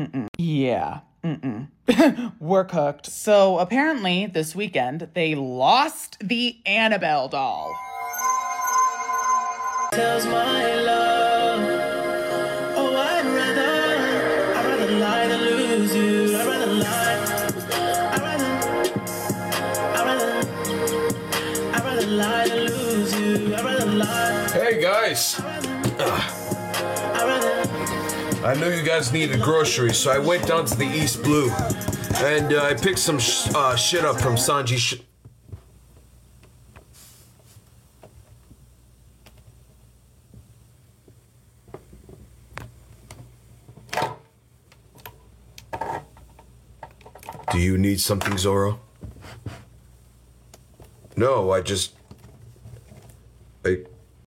Yeah. We're cooked. So apparently this weekend they lost the Annabelle doll. Tells my love. Oh, I'd rather lie than lose you. I'd rather lie. I'd rather lie than lose you. I'd rather lie. Hey guys. I knew you guys needed groceries, so I went down to the East Blue, and I picked some shit up from Sanji. Do you need something, Zoro? No, I just